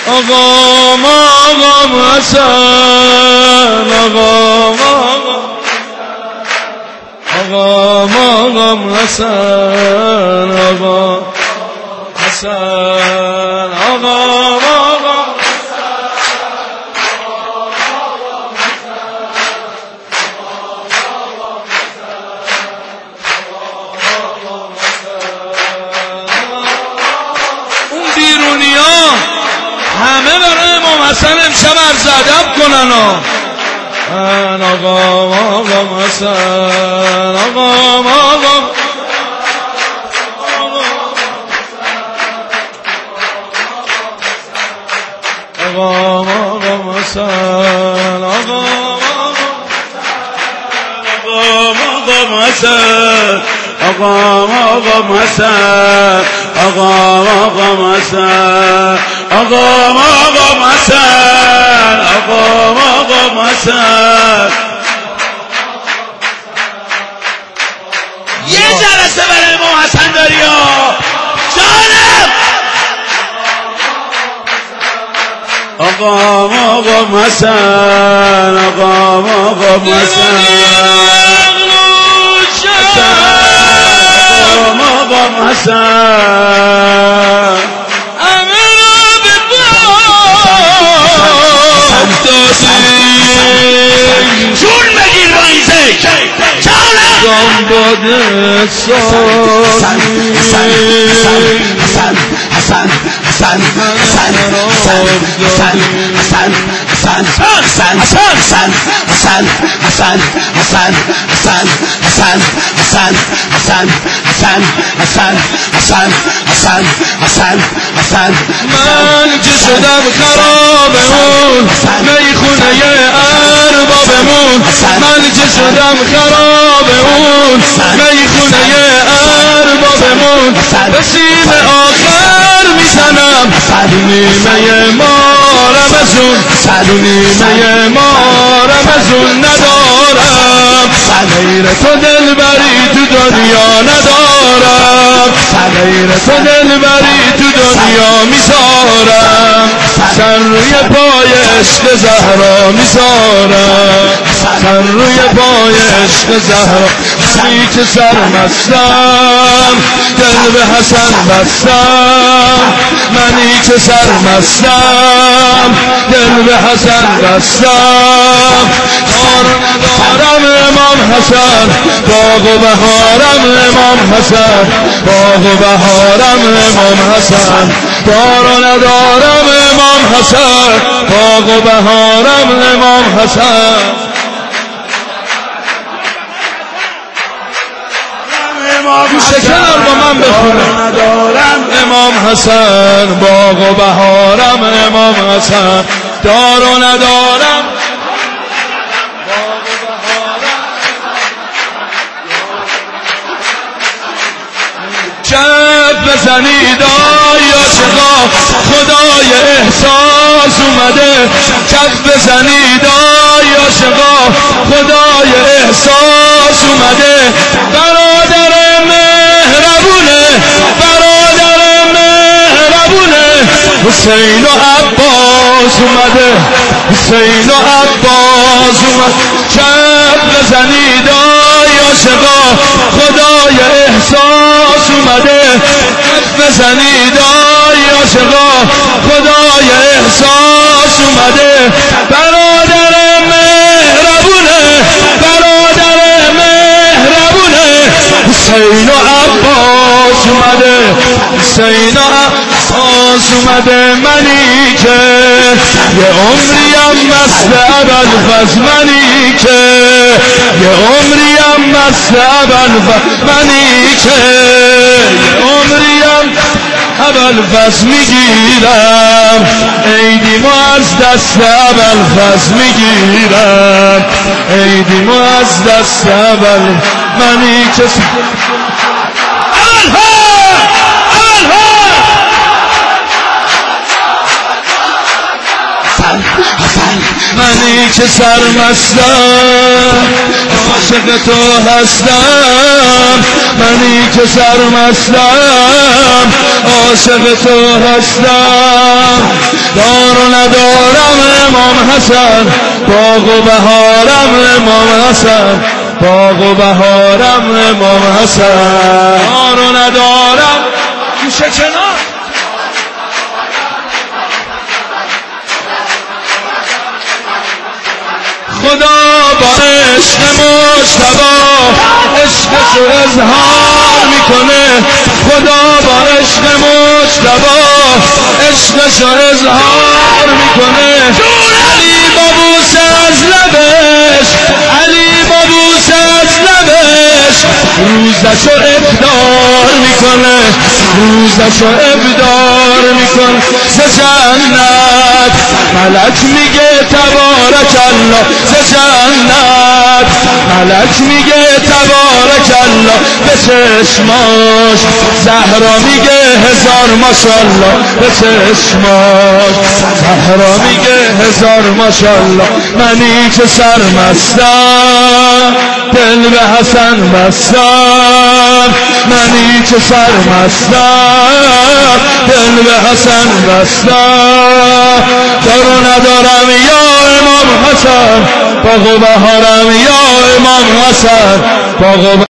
آقام حسن آقام حسن آقام حسن آقام اون بیرونیا همه برای امام حسن امشب عرض ادب کنن آقام حسن آقام حسن یه جلسه برای امام حسن داری جانم آقام حسن آقام حسن آقام حسن امنا به جون بگیر با این زک جانم من که شدم خرابمون میخونه اربابمون من که شدم خرابمون میخونه اربابمون به سیم آخر میزنم نیمه ما رمزون نیمه ما رمزون ندارم غیر تو دلبری تو دنیا ندارم غیر تو دلبری تو دنیا میذارم سر روی پای عشق زهرا میذارم سر روی پای عشق زهرا منی که سرمستم دل به حسن بستم منی که سرمستم دل به حسن بستم کار ندارم امام حسن باغ و بهارم امام حسن باغ و بهارم امام حسن کار ندارم امام حسن باغ و بهارم امام حسن گوشه کنار با من بخونه امام حسن باغ و بهارم امام حسن دار و ندارم جب بزنید آی عاشقا خدای احساس اومده جب بزنید آی عاشقا خدای احساس اومده برادر مهربونه حسین و عباس اومده حسین و عباس اومده جب بزنید آی عاشقا خدای احساس اومده جب بزنید آی عاشقا خدای احساس اومده برادر مهربونه حسین و عباس اومده حسین و عباس اومده منی که یه عمریم مثل ابوالفضل منی که یه عمریم مثل ابوالفضل منی که یه عمریم ابوالفضل میگیرم عیدیمو از دست ابوالفضل میگیرم عیدیمو از دست ابوالفضل منی که منی که سرمستم عاشق تو هستم منی که سرمستم عاشق تو هستم ندارم امام حسن، باغ و بهارم امام حسن، باغ و بهارم امام حسن. یارو ندارم گوشه کنار، خدا با عشق مجتبی عشقشو اظهار میکنه، خدا با عشق مجتبی عشقشو اظهار میکنه. علی بابوس از لبش، علی بابوس از لبش روزشو ابدار میکنه، روزشو ابدار میکنه. ز جنت ملک میگه تبارک الله، ز جنت ملک میگه تبارک الله، به چشماش زهرا میگه هزار ماشاءالله، به چشماش زهرا میگه هزار ماشاءالله. منی که سرمستم دل به حسن بستم، منی که سرمستم دل به حسن بستم. دارو ندارم یا امام حسن، باغ و بهارم یا امام حسن، باغ و